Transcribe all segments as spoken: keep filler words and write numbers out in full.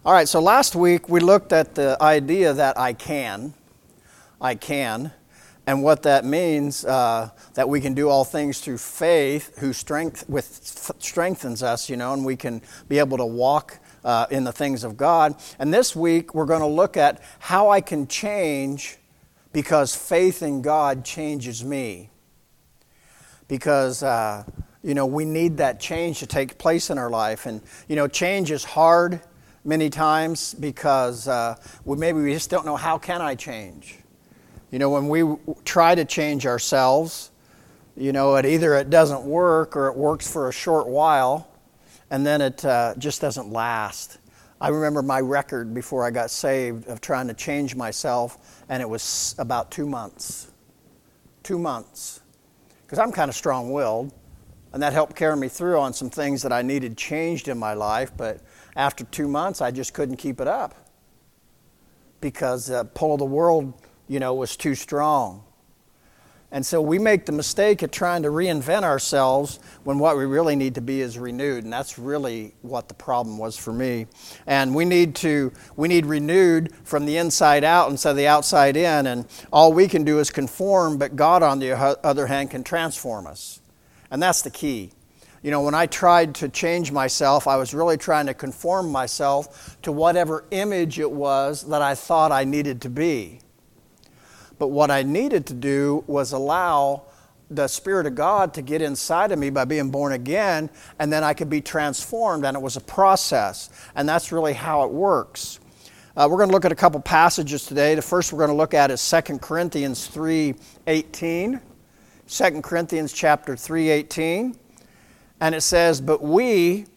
All right, so last week we looked at the idea that I can, I can, and what that means, uh, that we can do all things through faith, who strength with strengthens us, you know, and we can be able to walk uh, in the things of God. And this week we're going to look at how I can change because faith in God changes me. Because, uh, you know, we need that change to take place in our life. And, you know, change is hard many times because uh, we, maybe we just don't know, how can I change? You know, when we w- try to change ourselves, you know, it either it doesn't work or it works for a short while and then it uh, just doesn't last. I remember my record before I got saved of trying to change myself, and it was about two months. Two months. Because I'm kind of strong-willed, and that helped carry me through on some things that I needed changed in my life, but after two months, I just couldn't keep it up because the pull of the world, you know, was too strong. And so we make the mistake of trying to reinvent ourselves when what we really need to be is renewed, and that's really what the problem was for me. And we need to we need renewed from the inside out instead of the outside in, and all we can do is conform, but God, on the other hand, can transform us. And that's the key. You know, when I tried to change myself, I was really trying to conform myself to whatever image it was that I thought I needed to be. But what I needed to do was allow the Spirit of God to get inside of me by being born again, and then I could be transformed, and it was a process. And that's really how it works. Uh, we're going to look at a couple passages today. The first we're going to look at is Second Corinthians three eighteen. Second Corinthians chapter three eighteen. And it says, "But we,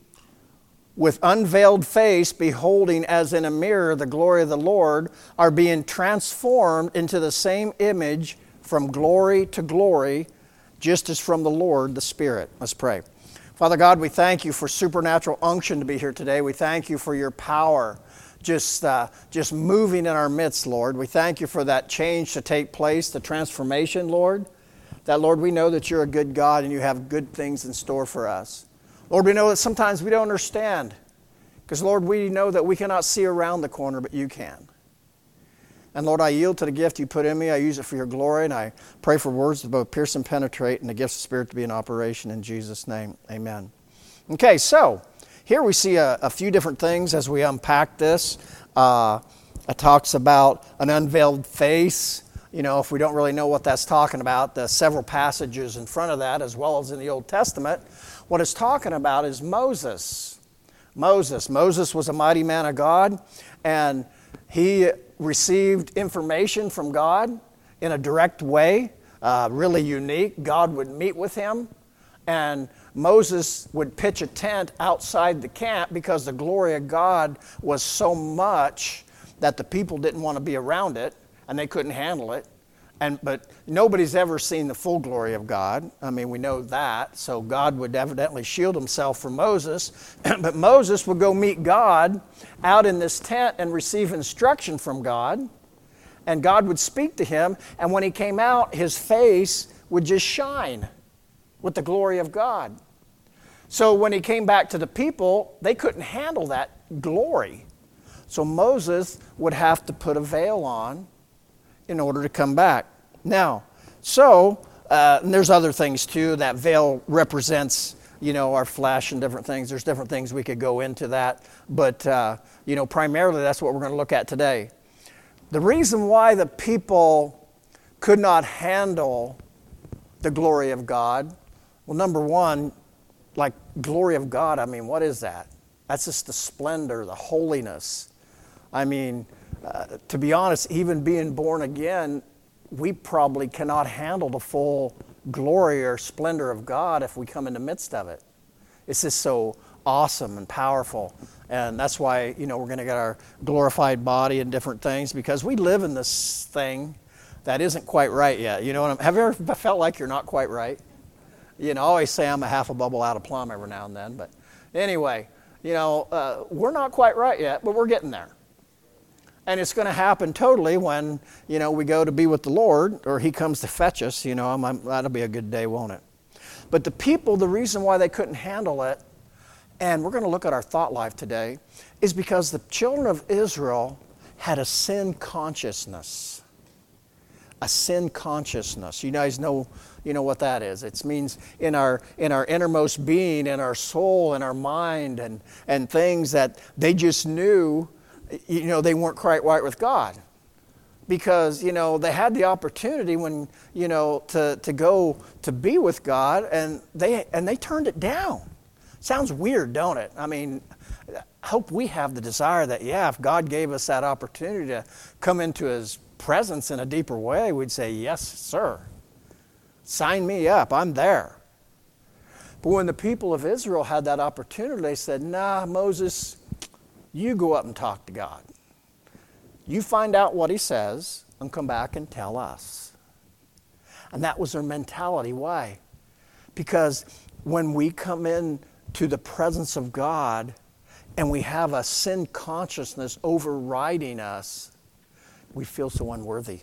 with unveiled face, beholding as in a mirror the glory of the Lord, are being transformed into the same image from glory to glory, just as from the Lord the Spirit." Let's pray. Father God, we thank you for supernatural unction to be here today. We thank you for your power just, uh, just moving in our midst, Lord. We thank you for that change to take place, the transformation, Lord. That, Lord, we know that you're a good God and you have good things in store for us. Lord, we know that sometimes we don't understand because, Lord, we know that we cannot see around the corner, but you can. And, Lord, I yield to the gift you put in me. I use it for your glory, and I pray for words to both pierce and penetrate and the gifts of the Spirit to be in operation in Jesus' name. Amen. Okay, so here we see a, a few different things as we unpack this. Uh, it talks about an unveiled face. You know, if we don't really know what that's talking about, the several passages in front of that, as well as in the Old Testament, what it's talking about is Moses. Moses. Moses was a mighty man of God, and he received information from God in a direct way, uh, really unique. God would meet with him, and Moses would pitch a tent outside the camp because the glory of God was so much that the people didn't want to be around it, and they couldn't handle it. And but nobody's ever seen the full glory of God. I mean, we know that. So God would evidently shield himself from Moses. But Moses would go meet God out in this tent and receive instruction from God. And God would speak to him. And when he came out, his face would just shine with the glory of God. So when he came back to the people, they couldn't handle that glory. So Moses would have to put a veil on in order to come back. Now, so, uh, and there's other things too. That veil represents, you know, our flesh and different things. There's different things we could go into that. But, uh, you know, primarily that's what we're going to look at today. The reason why the people could not handle the glory of God, well, number one, like glory of God, I mean, what is that? That's just the splendor, the holiness. I mean, Uh, to be honest, even being born again, we probably cannot handle the full glory or splendor of God if we come in the midst of it. It's just so awesome and powerful. And that's why, you know, we're going to get our glorified body and different things, because we live in this thing that isn't quite right yet. You know what I'm, have you ever felt like you're not quite right? You know, I always say I'm a half a bubble out of plumb every now and then. But anyway, you know, uh, we're not quite right yet, but we're getting there. And it's going to happen totally when, you know, we go to be with the Lord, or he comes to fetch us. You know, I'm, I'm, that'll be a good day, won't it? But the people, the reason why they couldn't handle it and we're going to look at our thought life today, is because the children of Israel had a sin consciousness. A sin consciousness. You guys know, you know what that is. It means in our in our innermost being, in our soul, in our mind, and, and things that they just knew, you know, they weren't quite right with God. Because, you know, they had the opportunity when, you know, to, to go to be with God, and they and they turned it down. Sounds weird, don't it? I mean, I hope we have the desire that, yeah, if God gave us that opportunity to come into His presence in a deeper way, we'd say, yes, sir. Sign me up. I'm there. But when the people of Israel had that opportunity, they said, nah, Moses, you go up and talk to God. You find out what He says and come back and tell us. And that was their mentality. Why? Because when we come in to the presence of God and we have a sin consciousness overriding us, we feel so unworthy.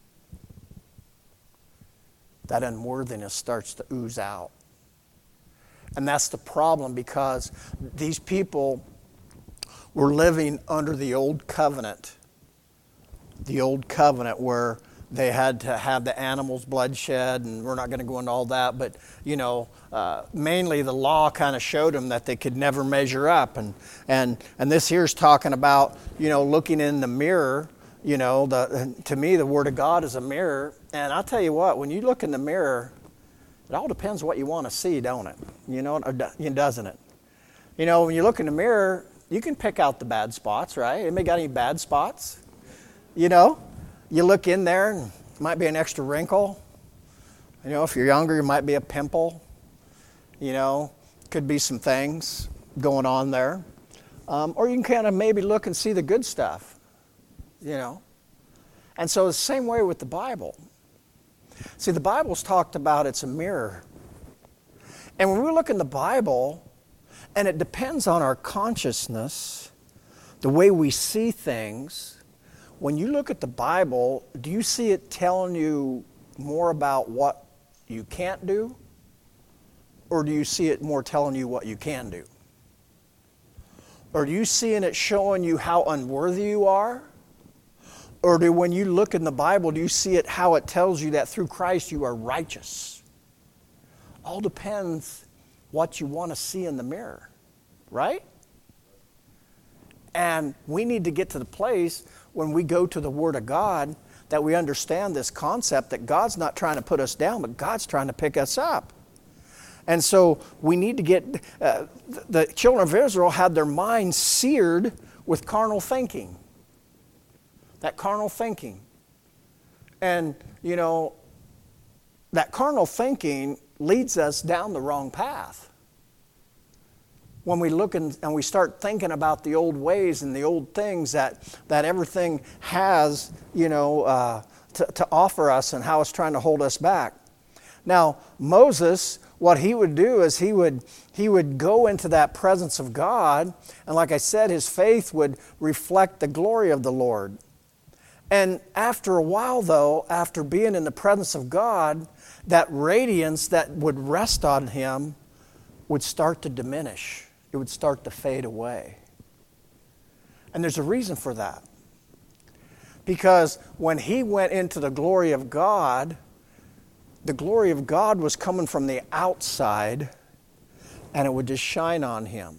That unworthiness starts to ooze out. And that's the problem, because these people were living under the old covenant. The old covenant where they had to have the animals' blood shed, and we're not going to go into all that, but, you know, uh, mainly the law kind of showed them that they could never measure up. And, and, and this here's talking about, you know, looking in the mirror. You know, the, to me, the Word of God is a mirror. And I'll tell you what, when you look in the mirror, it all depends what you want to see, don't it? You know, or doesn't it? You know, when you look in the mirror, you can pick out the bad spots, right? Anybody got any bad spots? You know, you look in there and it might be an extra wrinkle. You know, if you're younger, it might be a pimple. You know, could be some things going on there. Um, or you can kind of maybe look and see the good stuff. You know, and so the same way with the Bible. See, the Bible's talked about it's a mirror. And when we look in the Bible, and it depends on our consciousness, the way we see things, when you look at the Bible, do you see it telling you more about what you can't do? Or do you see it more telling you what you can do? Or do you see in it showing you how unworthy you are? Or do, when you look in the Bible, do you see it how it tells you that through Christ you are righteous? All depends what you want to see in the mirror, right? And we need to get to the place when we go to the Word of God that we understand this concept that God's not trying to put us down, but God's trying to pick us up. And so we need to get, uh, the children of Israel had their minds seared with carnal thinking. That carnal thinking. And, you know, that carnal thinking leads us down the wrong path. When we look and, and we start thinking about the old ways and the old things that, that everything has, you know, uh, to, to offer us and how it's trying to hold us back. Now, Moses, what he would do is he would he would go into that presence of God, and like I said, his faith would reflect the glory of the Lord. And after a while, though, after being in the presence of God, that radiance that would rest on him would start to diminish. It would start to fade away. And there's a reason for that. Because when he went into the glory of God, the glory of God was coming from the outside, and it would just shine on him.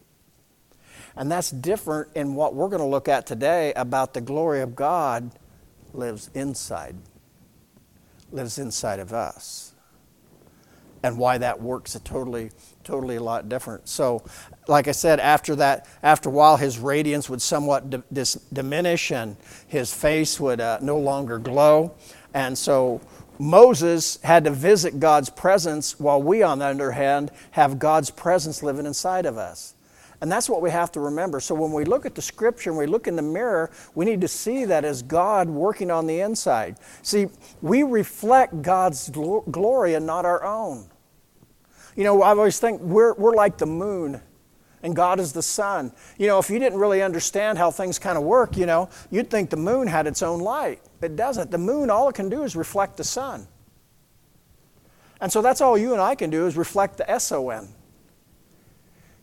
And that's different in what we're going to look at today about the glory of God lives inside, lives inside of us. And why that works a totally, totally a lot different. So, like I said, after that, after a while, his radiance would somewhat d- dis- diminish, and his face would uh, no longer glow. And so Moses had to visit God's presence, while we, on the other hand, have God's presence living inside of us. And that's what we have to remember. So when we look at the Scripture and we look in the mirror, we need to see that as God working on the inside. See, we reflect God's gl- glory and not our own. You know, I always think we're we're like the moon, and God is the sun. You know, if you didn't really understand how things kind of work, you know, you'd think the moon had its own light. It doesn't. The moon, all it can do is reflect the sun. And so that's all you and I can do, is reflect the S O N.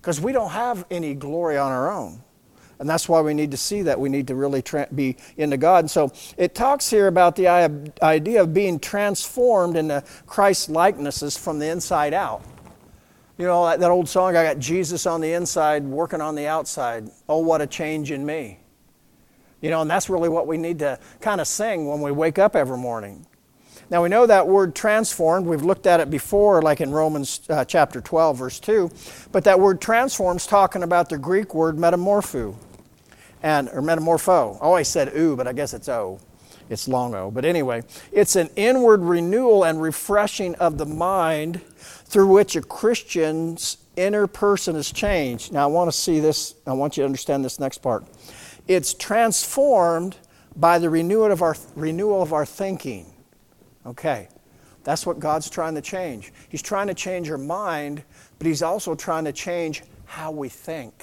Because we don't have any glory on our own. And that's why we need to see that. We need to really tra- be into God. And so it talks here about the idea of being transformed into Christ's likenesses from the inside out. You know, that, that old song, I got Jesus on the inside, working on the outside. Oh, what a change in me. You know, and that's really what we need to kind of sing when we wake up every morning. Now, we know that word transformed. We've looked at it before, like in Romans uh, chapter twelve, verse two. But that word transformed is talking about the Greek word metamorpho, and or metamorpho. I always said ooh, but I guess it's o. It's long o. But anyway, it's an inward renewal and refreshing of the mind through which a Christian's inner person is changed. Now, I want to see this. I want you to understand this next part. It's transformed by the renewal of our renewal of our thinking. Okay, that's what God's trying to change. He's trying to change our mind, but He's also trying to change how we think.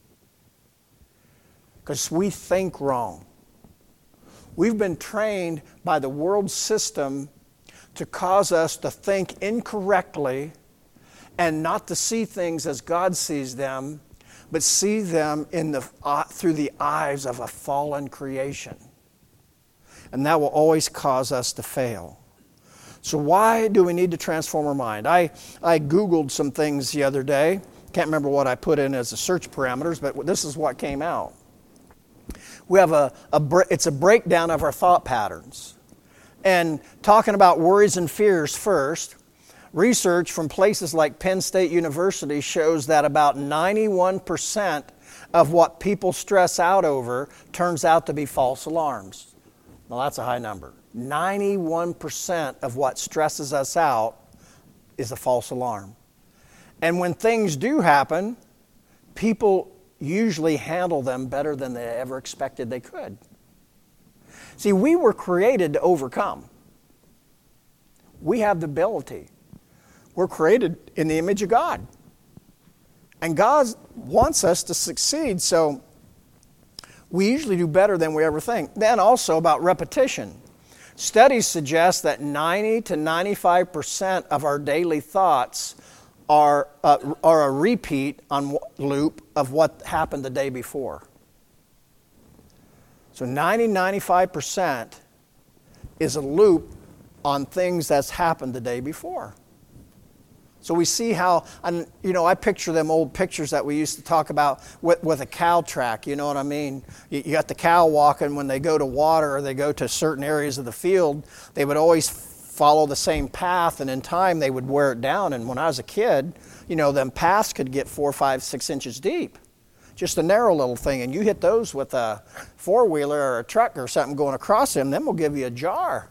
Because we think wrong. We've been trained by the world system to cause us to think incorrectly and not to see things as God sees them, but see them in the, uh, through the eyes of a fallen creation. And that will always cause us to fail. So why do we need to transform our mind? I, I Googled some things the other day. Can't remember what I put in as the search parameters, but this is what came out. We have a, a it's a breakdown of our thought patterns. And talking about worries and fears first, research from places like Penn State University shows that about ninety-one percent of what people stress out over turns out to be false alarms. Well, that's a high number. ninety-one percent of what stresses us out is a false alarm. And when things do happen, people usually handle them better than they ever expected they could. See, we were created to overcome. We have the ability. We're created in the image of God. And God wants us to succeed, so we usually do better than we ever think. Then also about repetition. Studies suggest that ninety to ninety-five percent of our daily thoughts are, uh, are a repeat on loop of what happened the day before. So ninety to ninety-five percent is a loop on things that's happened the day before. So we see how, and you know, I picture them old pictures that we used to talk about with, with a cow track, you know what I mean? You, you got the cow walking when they go to water or they go to certain areas of the field, they would always follow the same path, and in time they would wear it down. And when I was a kid, you know, them paths could get four, five, six inches deep. Just a narrow little thing, and you hit those with a four-wheeler or a truck or something going across them, them will give you a jar.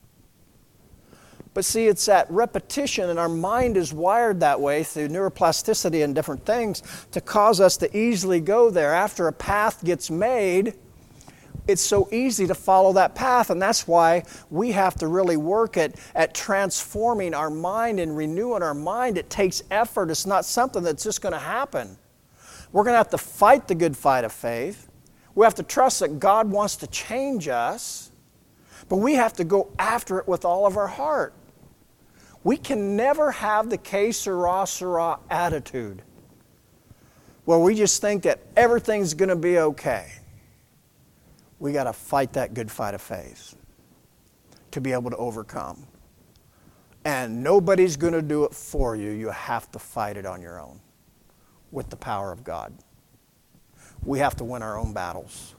But see, it's that repetition, and our mind is wired that way through neuroplasticity and different things to cause us to easily go there. After a path gets made, it's so easy to follow that path, and that's why we have to really work at, at transforming our mind and renewing our mind. It takes effort. It's not something that's just going to happen. We're going to have to fight the good fight of faith. We have to trust that God wants to change us, but we have to go after it with all of our heart. We can never have the que sera, sera attitude where we just think that everything's going to be okay. We got to fight that good fight of faith to be able to overcome. And nobody's going to do it for you. You have to fight it on your own with the power of God. We have to win our own battles.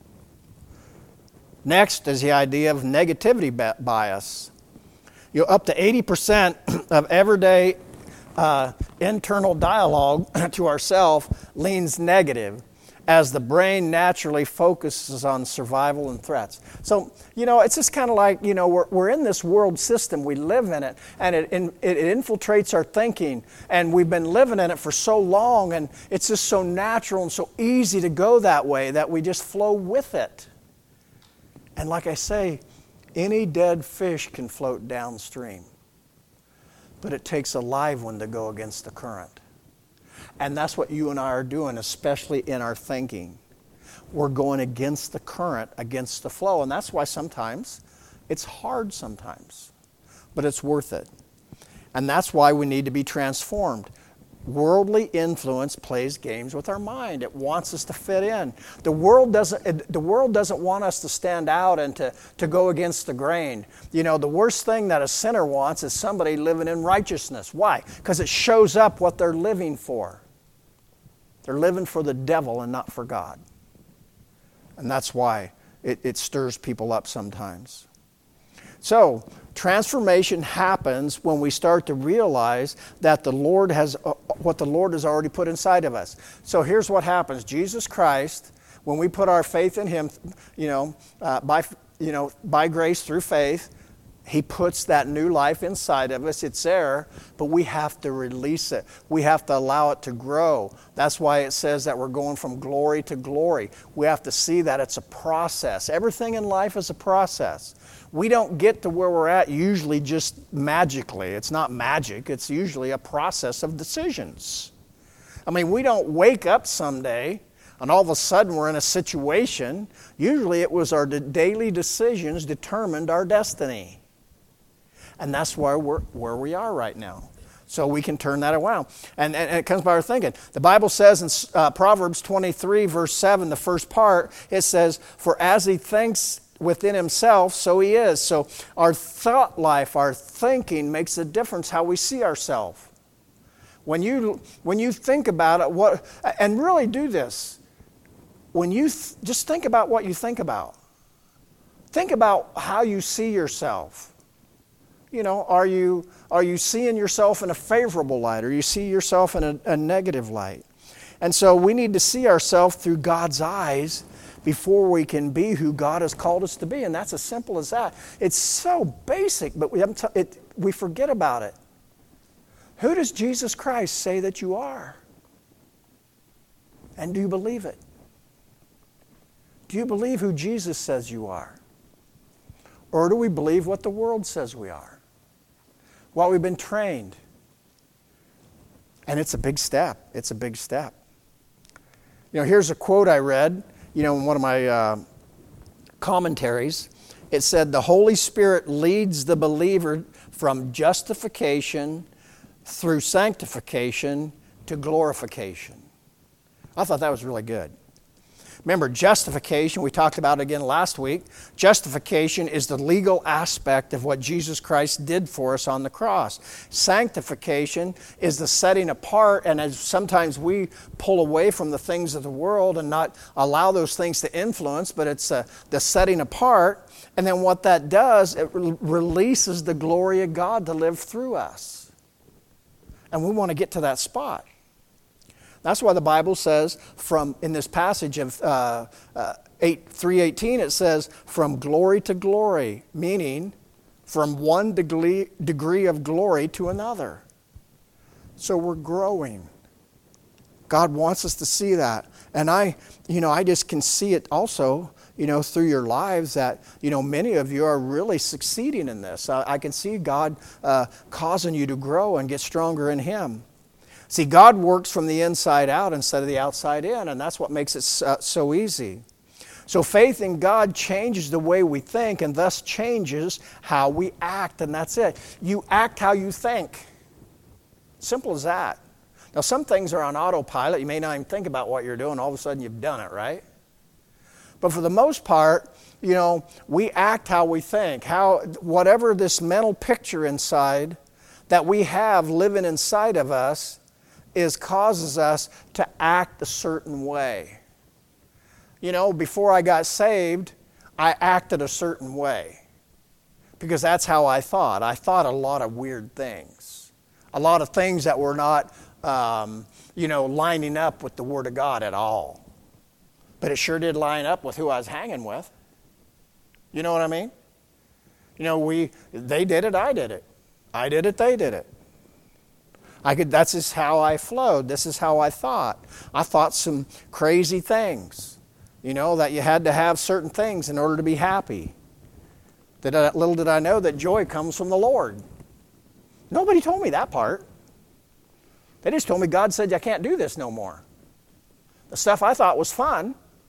Next is the idea of negativity bias. You know, up to eighty percent of everyday uh, internal dialogue to ourselves leans negative as the brain naturally focuses on survival and threats. So, you know, it's just kind of like, you know, we're, we're in this world system, we live in it, and it, it, it infiltrates our thinking, and we've been living in it for so long, and it's just so natural and so easy to go that way that we just flow with it. And like I say, any dead fish can float downstream, but it takes a live one to go against the current. And that's what you and I are doing, especially in our thinking. We're going against the current, against the flow, and that's why sometimes it's hard sometimes, but it's worth it. And that's why we need to be transformed. Worldly influence plays games with our mind. It wants us to fit in. The world doesn't, the world doesn't want us to stand out and to, to go against the grain. You know, the worst thing that a sinner wants is somebody living in righteousness. Why? Because it shows up what they're living for. They're living for the devil and not for God. And that's why it, it stirs people up sometimes. So, transformation happens when we start to realize that the Lord has, uh, what the Lord has already put inside of us. So here's what happens. Jesus Christ, when we put our faith in Him, you know, uh, by, you know, by grace through faith, He puts that new life inside of us. It's there, but we have to release it. We have to allow it to grow. That's why it says that we're going from glory to glory. We have to see that it's a process. Everything in life is a process. We don't get to where we're at usually just magically. It's not magic. It's usually a process of decisions. I mean, we don't wake up someday and all of a sudden we're in a situation. Usually it was our daily decisions determined our destiny. And that's why we're where we are right now. So we can turn that around. And, and it comes by our thinking. The Bible says in uh, Proverbs twenty-three, verse seven, the first part, it says, "For as he thinks within himself, so he is." So our thought life, our thinking makes a difference how we see ourselves. When you, when you think about it, what, and really do this, when you th- just think about what you think about. Think about how you see yourself. You know, are you are you seeing yourself in a favorable light, or you see yourself in a, a negative light? And so we need to see ourselves through God's eyes before we can be who God has called us to be, and that's as simple as that. It's so basic, but we haven't t- it, we forget about it. Who does Jesus Christ say that you are? And do you believe it? Do you believe who Jesus says you are? Or do we believe what the world says we are? What we've been trained. And it's a big step. It's a big step. You know, here's a quote I read, you know, in one of my uh, commentaries. It said, "The Holy Spirit leads the believer from justification through sanctification to glorification." I thought that was really good. Remember, justification, we talked about it again last week. Justification is the legal aspect of what Jesus Christ did for us on the cross. Sanctification is the setting apart, and as sometimes we pull away from the things of the world and not allow those things to influence, but it's uh, the setting apart. And then what that does, it re- releases the glory of God to live through us. And we want to get to that spot. That's why the Bible says, from in this passage of uh, uh, three eighteen, it says, "From glory to glory," meaning from one degree, degree of glory to another. So we're growing. God wants us to see that. And I, you know, I just can see it also, you know, through your lives that, you know, many of you are really succeeding in this. I, I can see God uh, causing you to grow and get stronger in Him. See, God works from the inside out instead of the outside in, and that's what makes it uh, so easy. So faith in God changes the way we think and thus changes how we act, and that's it. You act how you think. Simple as that. Now, some things are on autopilot. You may not even think about what you're doing. All of a sudden, you've done it, right? But for the most part, you know, we act how we think. How, whatever this mental picture inside that we have living inside of us is causes us to act a certain way. You know, before I got saved, I acted a certain way because that's how I thought. I thought a lot of weird things, a lot of things that were not, um, you know, lining up with the Word of God at all. But it sure did line up with who I was hanging with. You know what I mean? You know, we they did it, I did it. I did it, they did it. I could, that's just how I flowed. This is how I thought. I thought some crazy things. You know, that you had to have certain things in order to be happy. That I, little did I know that joy comes from the Lord. Nobody told me that part. They just told me God said, "I can't do this no more." The stuff I thought was fun.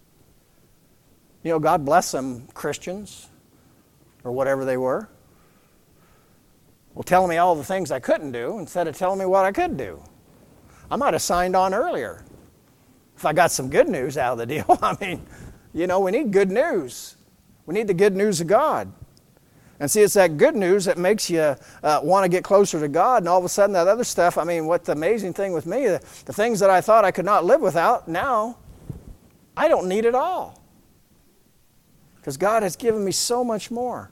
You know, God bless them Christians or whatever they were. Well, telling me all the things I couldn't do instead of telling me what I could do. I might have signed on earlier if I got some good news out of the deal. I mean, you know, we need good news. We need the good news of God. And see, it's that good news that makes you uh, want to get closer to God, and all of a sudden that other stuff, I mean, what the amazing thing with me, the, the things that I thought I could not live without, now I don't need it all. Because God has given me so much more.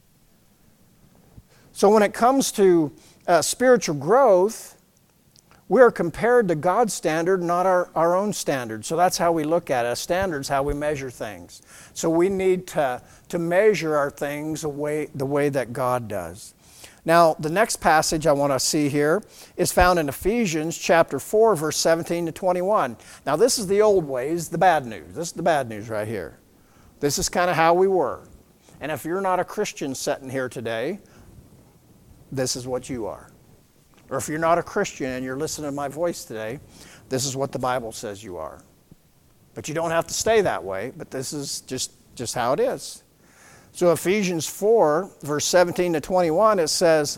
So when it comes to uh, spiritual growth, we are compared to God's standard, not our, our own standard. So that's how we look at it. A standard's how we measure things. So we need to, to measure our things the way, the way that God does. Now, the next passage I want to see here is found in Ephesians chapter four, verse seventeen to twenty-one. Now, this is the old ways, the bad news. This is the bad news right here. This is kind of how we were. And if you're not a Christian sitting here today, this is what you are. Or if you're not a Christian and you're listening to my voice today, this is what the Bible says you are. But you don't have to stay that way, but this is just, just how it is. So Ephesians four, verse seventeen to twenty-one, it says,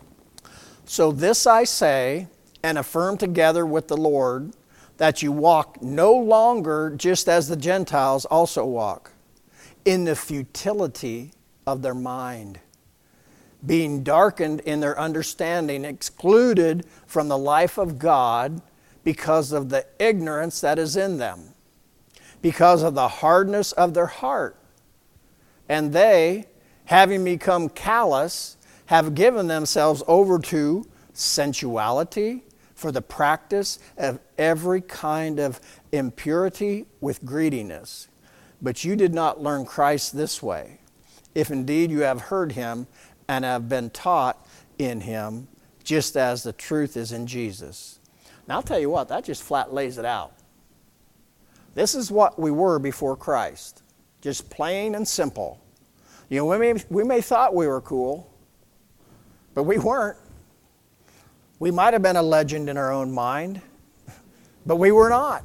"So this I say, and affirm together with the Lord, that you walk no longer just as the Gentiles also walk, in the futility of their mind, being darkened in their understanding, excluded from the life of God because of the ignorance that is in them, because of the hardness of their heart. And they, having become callous, have given themselves over to sensuality for the practice of every kind of impurity with greediness. But you did not learn Christ this way, if indeed you have heard him and have been taught in him, just as the truth is in Jesus." Now I'll tell you what, that just flat lays it out. This is what we were before Christ. Just plain and simple. You know, we may, we may thought we were cool, but we weren't. We might have been a legend in our own mind, but we were not.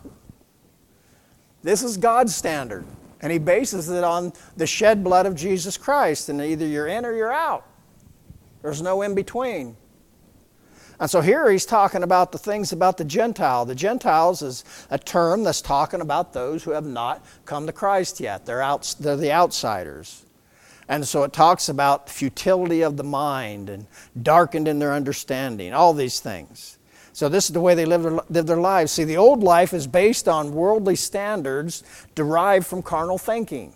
This is God's standard, and he bases it on the shed blood of Jesus Christ, and either you're in or you're out. There's no in between. And so here he's talking about the things about the Gentile. The Gentiles is a term that's talking about those who have not come to Christ yet. They're, out, they're the outsiders. And so it talks about futility of the mind and darkened in their understanding, all these things. So this is the way they live their, live their lives. See, the old life is based on worldly standards derived from carnal thinking.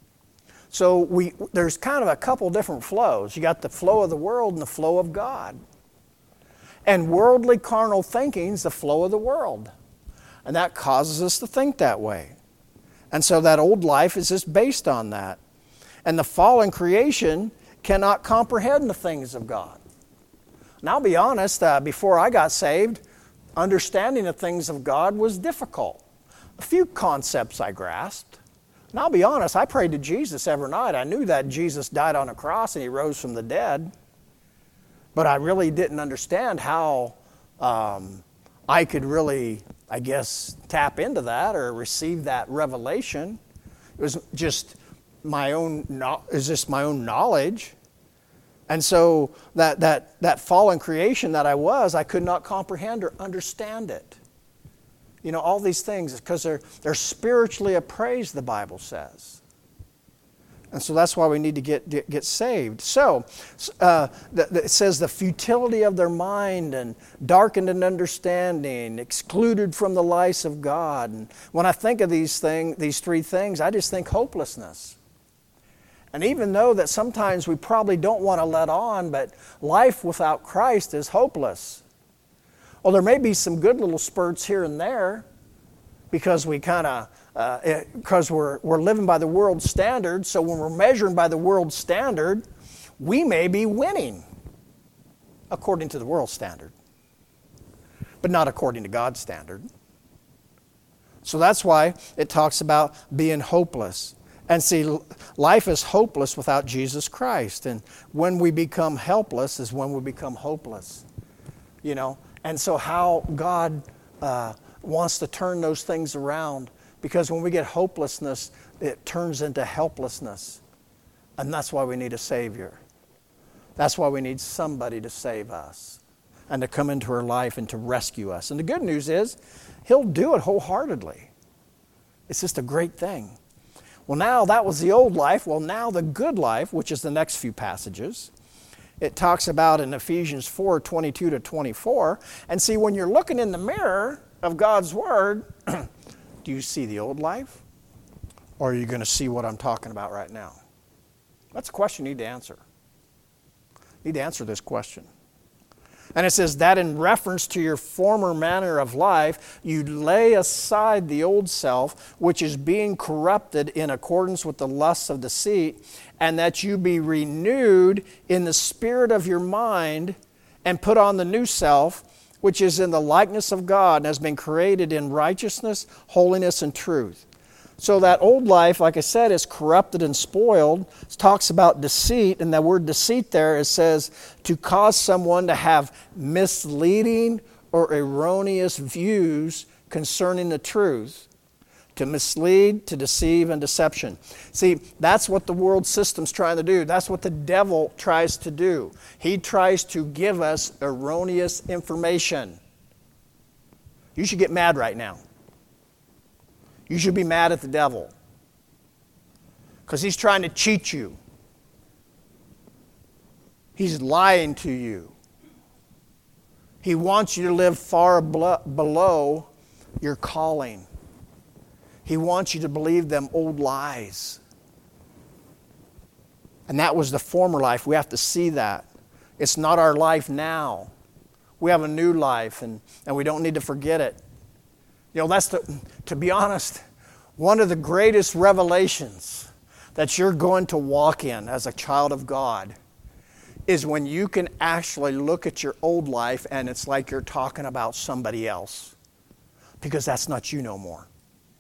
So we, there's kind of a couple different flows. You got the flow of the world and the flow of God. And worldly carnal thinking is the flow of the world. And that causes us to think that way. And so that old life is just based on that. And the fallen creation cannot comprehend the things of God. And I'll be honest, uh, before I got saved, understanding the things of God was difficult. A few concepts I grasped. And I'll be honest, I prayed to Jesus every night. I knew that Jesus died on a cross and he rose from the dead. But I really didn't understand how um, I could really, I guess, tap into that or receive that revelation. It was just my own, it was just my own knowledge. And so that, that, that fallen creation that I was, I could not comprehend or understand it. You know, all these things, because they're, they're spiritually appraised, the Bible says. And so that's why we need to get get, get saved. So uh, the, the, it says the futility of their mind and darkened in understanding, excluded from the life of God. And when I think of these things, these three things, I just think hopelessness. And even though that sometimes we probably don't want to let on, but life without Christ is hopeless. Well, there may be some good little spurts here and there because we kind of Uh, because we're, we're living by the world's standard. So when we're measuring by the world's standard, we may be winning according to the world's standard, but not according to God's standard. So that's why it talks about being hopeless. And see, life is hopeless without Jesus Christ. And when we become helpless is when we become hopeless. You know, and so how God uh, wants to turn those things around. Because when we get hopelessness, it turns into helplessness. And that's why we need a Savior. That's why we need somebody to save us. and to come into our life and to rescue us. And the good news is, he'll do it wholeheartedly. It's just a great thing. Well, now that was the old life. Well, now the good life, which is the next few passages, it talks about in Ephesians four, twenty-two to twenty-four. And see, when you're looking in the mirror of God's Word, do you see the old life? Or are you going to see what I'm talking about right now? That's a question you need to answer. You need to answer this question. And it says that in reference to your former manner of life, you lay aside the old self, which is being corrupted in accordance with the lusts of deceit, and that you be renewed in the spirit of your mind, and put on the new self, which is in the likeness of God, and has been created in righteousness, holiness, and truth. So that old life, like I said, is corrupted and spoiled. It talks about deceit, and that word deceit there, it says to cause someone to have misleading or erroneous views concerning the truth, to mislead, to deceive, and deception. See, that's what the world system's trying to do. That's what the devil tries to do. He tries to give us erroneous information. You should get mad right now. You should be mad at the devil because he's trying to cheat you. He's lying to you. He wants you to live far below your calling. He wants you to believe them old lies. And that was the former life. We have to see that. It's not our life now. We have a new life, and, and we don't need to forget it. You know, that's the, to be honest, one of the greatest revelations that you're going to walk in as a child of God is when you can actually look at your old life and it's like you're talking about somebody else, because that's not you no more.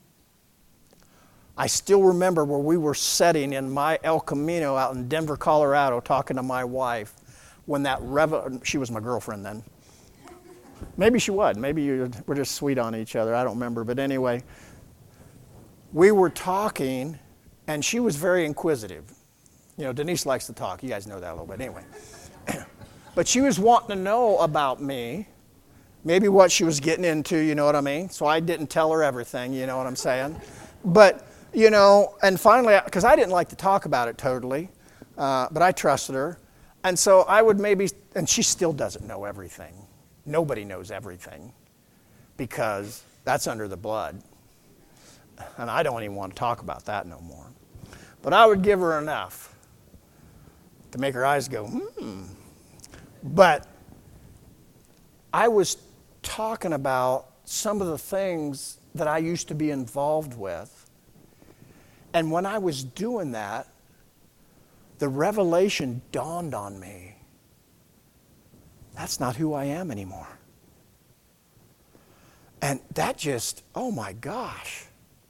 I still remember where we were sitting in my El Camino out in Denver, Colorado, talking to my wife when that revel- she was my girlfriend then. Maybe she was. Maybe you were just sweet on each other. I don't remember. But anyway, we were talking, and she was very inquisitive. You know, Denise likes to talk. You guys know that a little bit. Anyway. But she was wanting to know about me, maybe what she was getting into, you know what I mean? So I didn't tell her everything, you know what I'm saying? But, you know, and finally, because I didn't like to talk about it totally, uh, but I trusted her. And so I would maybe, and she still doesn't know everything. Nobody knows everything because that's under the blood. And I don't even want to talk about that no more. But I would give her enough to make her eyes go, hmm. But I was talking about some of the things that I used to be involved with. And when I was doing that, the revelation dawned on me. That's not who I am anymore. And that just, oh my gosh.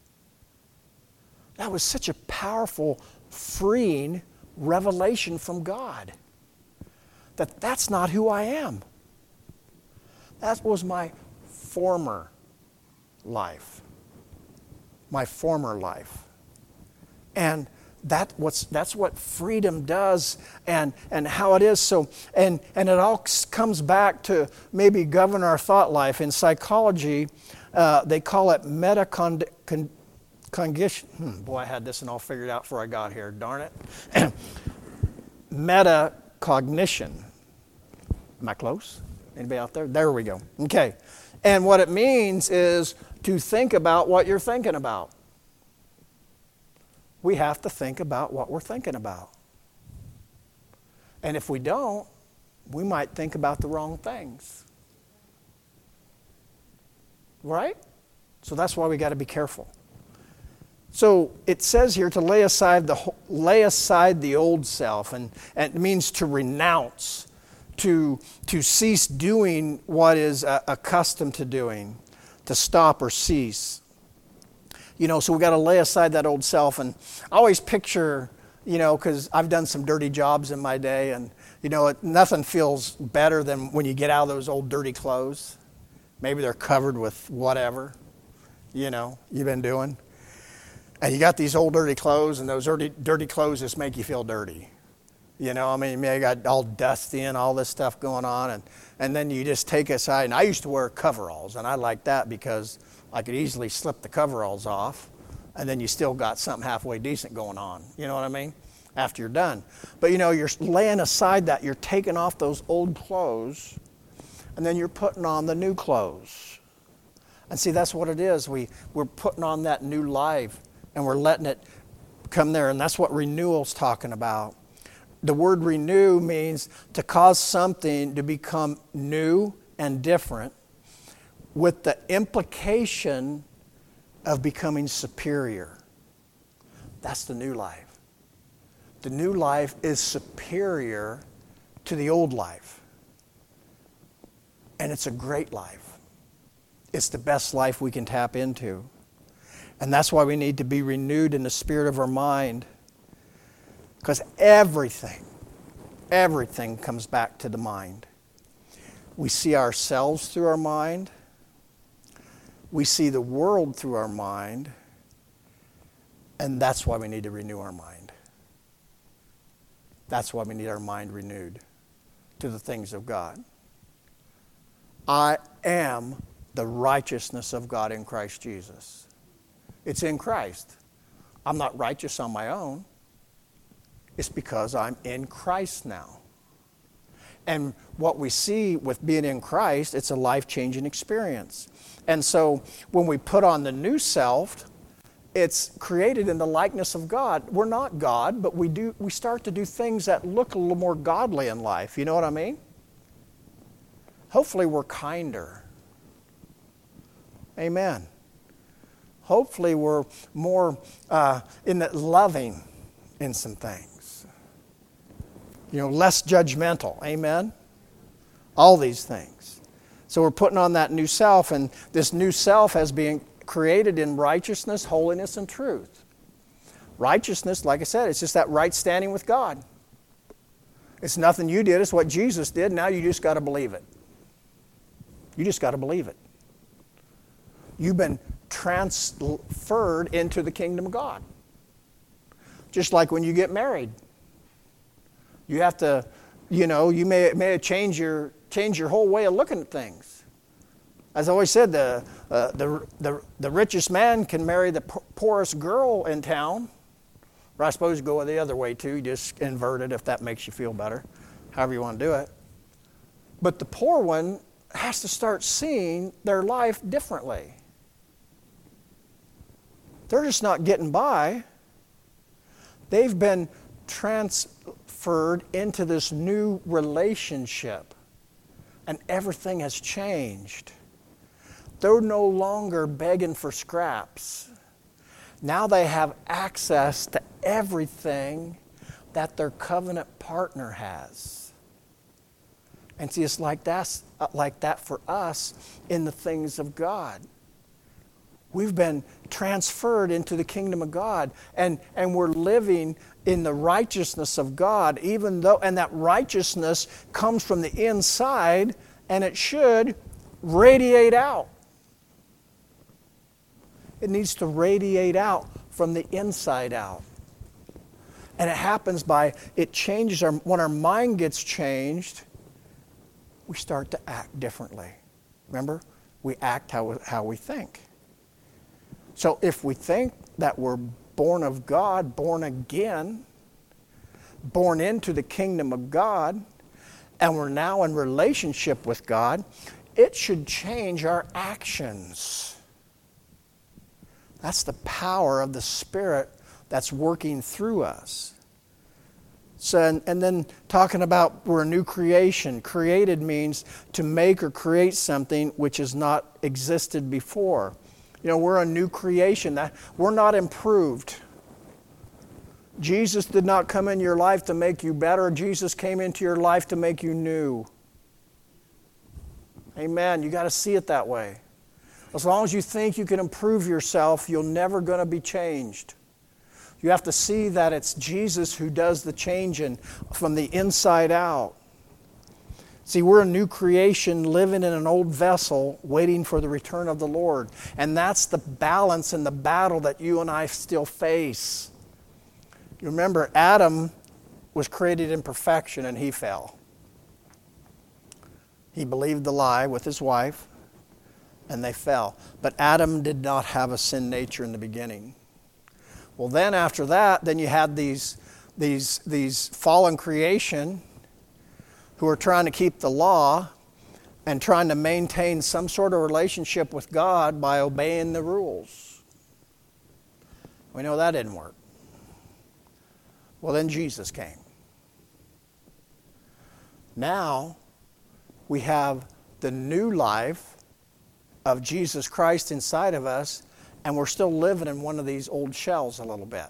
That was such a powerful, freeing revelation from God. That that's not who I am. That was my former life. My former life. And That what's that's what freedom does, and and how it is. So and and it all comes back to maybe govern our thought life. In psychology, uh, they call it metacognition. Hmm, boy, I had this and all figured out before I got here. Darn it. Metacognition. Am I close? Anybody out there? There we go. Okay. And what it means is to think about what you're thinking about. We have to think about what we're thinking about. And if we don't, we might think about the wrong things. Right? So that's why we got to be careful. So it says here to lay aside the lay aside the old self, and, and it means to renounce, to, to cease doing what is uh, accustomed to doing, to stop or cease. You know, so we got to lay aside that old self. And I always picture, you know, because I've done some dirty jobs in my day, and, you know, it, nothing feels better than when you get out of those old dirty clothes. Maybe they're covered with whatever, you know, you've been doing. And you got these old dirty clothes, and those dirty, dirty clothes just make you feel dirty. You know, I mean, you got all dusty and all this stuff going on, and, and then you just take it aside. And I used to wear coveralls, and I liked that because I could easily slip the coveralls off, and then you still got something halfway decent going on. You know what I mean? After you're done. But, you know, you're laying aside that. You're taking off those old clothes, and then you're putting on the new clothes. And see, that's what it is. We, we're putting on that new life, and we're letting it come there, and that's what renewal's talking about. The word renew means to cause something to become new and different with the implication of becoming superior. That's the new life. The new life is superior to the old life. And it's a great life. It's the best life we can tap into. And that's why we need to be renewed in the spirit of our mind. Because everything, everything comes back to the mind. We see ourselves through our mind. We see the world through our mind. And that's why we need to renew our mind. That's why we need our mind renewed to the things of God. I am the righteousness of God in Christ Jesus. It's in Christ. I'm not righteous on my own. It's because I'm in Christ now. And what we see with being in Christ, it's a life-changing experience. And so when we put on the new self, it's created in the likeness of God. We're not God, but we do we start to do things that look a little more godly in life. You know what I mean? Hopefully we're kinder. Amen. Hopefully we're more uh, in the loving in some things. You know, less judgmental. Amen? All these things. So we're putting on that new self, and this new self has been created in righteousness, holiness, and truth. Righteousness, like I said, it's just that right standing with God. It's nothing you did. It's what Jesus did. Now you just got to believe it. You just got to believe it. You've been transferred into the kingdom of God. Just like when you get married. You have to, you know, you may, may change your change your whole way of looking at things. As I always said, the, uh, the, the, the richest man can marry the poorest girl in town. Or I suppose you go the other way too, you just invert it if that makes you feel better, however you want to do it. But the poor one has to start seeing their life differently. They're just not getting by. They've been transferred into this new relationship, and everything has changed. They're no longer begging for scraps. Now they have access to everything that their covenant partner has. And see, it's like that, like that for us in the things of God. We've been transferred into the kingdom of God, and, and we're living in the righteousness of God, even though, and that righteousness comes from the inside, and it should radiate out. It needs to radiate out from the inside out. And it happens by, it changes our, when our mind gets changed, we start to act differently. Remember? We act how, how we think. So if we think that we're born of God, born again, born into the kingdom of God, and we're now in relationship with God, it should change our actions. That's the power of the Spirit that's working through us. So, and, and then talking about we're a new creation. Created means to make or create something which has not existed before. You know, we're a new creation. That we're not improved. Jesus did not come in your life to make you better. Jesus came into your life to make you new. Amen. You got to see it that way. As long as you think you can improve yourself, you're never going to be changed. You have to see that it's Jesus who does the changing from the inside out. See, we're a new creation living in an old vessel waiting for the return of the Lord. And that's the balance and the battle that you and I still face. You remember, Adam was created in perfection and he fell. He believed the lie with his wife and they fell. But Adam did not have a sin nature in the beginning. Well, then after that, then you had these, these, these fallen creation who are trying to keep the law and trying to maintain some sort of relationship with God by obeying the rules. We know that didn't work. Well, then Jesus came. Now we have the new life of Jesus Christ inside of us, and we're still living in one of these old shells a little bit.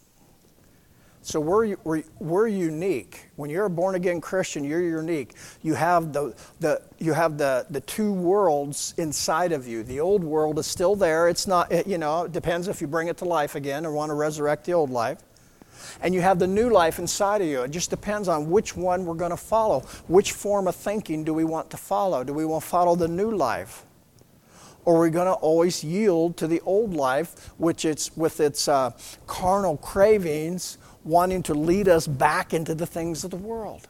So we're, we're, we're unique. When you're a born-again Christian, you're unique. You have the, the, you have the, the two worlds inside of you. The old world is still there. It's not, it, you know, it depends if you bring it to life again or want to resurrect the old life. And you have the new life inside of you. It just depends on which one we're going to follow. Which form of thinking do we want to follow? Do we want to follow the new life? Or are we going to always yield to the old life, which it's with its uh, carnal cravings, wanting to lead us back into the things of the world?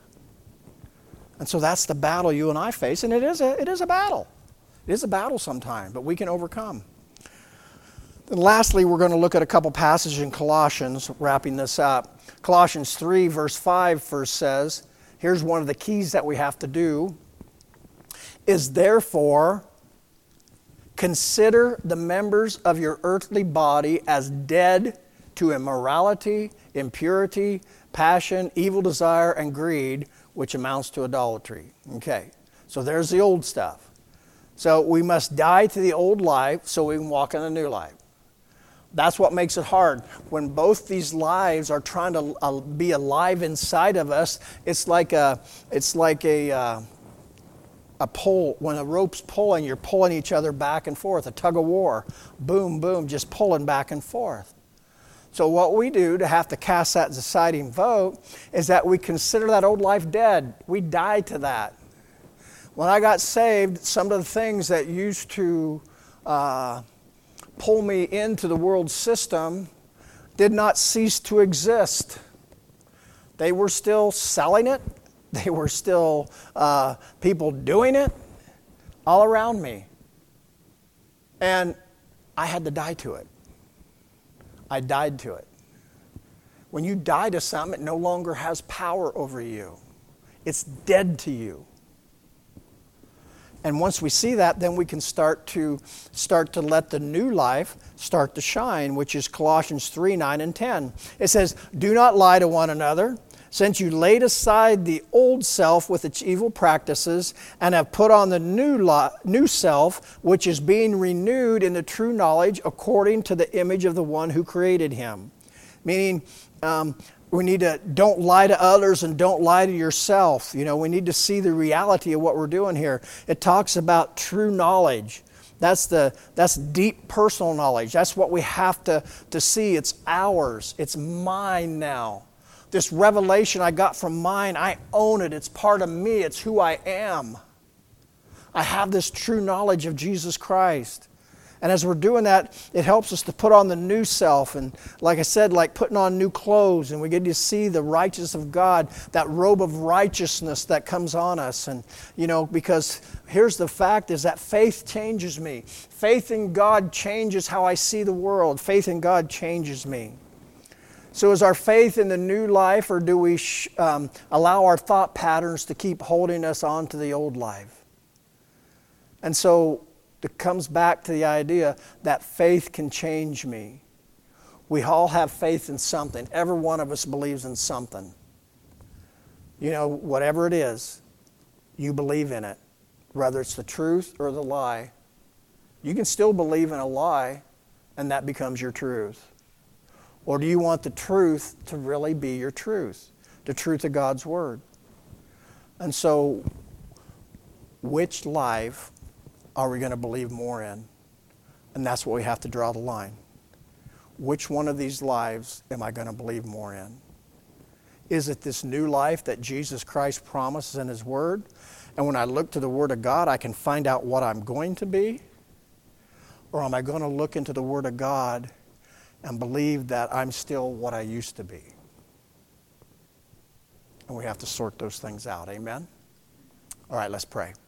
And so that's the battle you and I face, and it is a, it is a battle. It is a battle sometime, but we can overcome. And lastly, we're going to look at a couple passages in Colossians, wrapping this up. Colossians three, verse five first says, here's one of the keys that we have to do, is therefore consider the members of your earthly body as dead to immorality, impurity, passion, evil desire, and greed, which amounts to idolatry. Okay, so there's the old stuff. So we must die to the old life so we can walk in a new life. That's what makes it hard. When both these lives are trying to uh, be alive inside of us, it's like a, it's like a, uh, a pull. When a rope's pulling, you're pulling each other back and forth, a tug of war. Boom, boom, just pulling back and forth. So what we do to have to cast that deciding vote is that we consider that old life dead. We die to that. When I got saved, some of the things that used to uh, pull me into the world system did not cease to exist. They were still selling it. They were still uh, people doing it all around me. And I had to die to it. I died to it. When you die to something, it no longer has power over you. It's dead to you. And once we see that, then we can start to start to let the new life start to shine, which is Colossians three, nine, and ten. It says, do not lie to one another, since you laid aside the old self with its evil practices and have put on the new li- new self, which is being renewed in the true knowledge according to the image of the one who created him. Meaning, um, we need to don't lie to others and don't lie to yourself. You know, we need to see the reality of what we're doing here. It talks about true knowledge. That's the that's deep personal knowledge. That's what we have to, to see. It's ours. It's mine now. This revelation I got from mine, I own it. It's part of me. It's who I am. I have this true knowledge of Jesus Christ. And as we're doing that, it helps us to put on the new self. And like I said, like putting on new clothes. And we get to see the righteousness of God, that robe of righteousness that comes on us. And, you know, because here's the fact is that faith changes me. Faith in God changes how I see the world. Faith in God changes me. So is our faith in the new life, or do we sh- um, allow our thought patterns to keep holding us on to the old life? And so it comes back to the idea that faith can change me. We all have faith in something. Every one of us believes in something. You know, whatever it is, you believe in it. Whether it's the truth or the lie. You can still believe in a lie, and that becomes your truth. Or do you want the truth to really be your truth? The truth of God's Word. And so, which life are we going to believe more in? And that's what we have to draw the line. Which one of these lives am I going to believe more in? Is it this new life that Jesus Christ promises in His Word? And when I look to the Word of God, I can find out what I'm going to be? Or am I going to look into the Word of God and believe that I'm still what I used to be? And we have to sort those things out. Amen? All right, let's pray.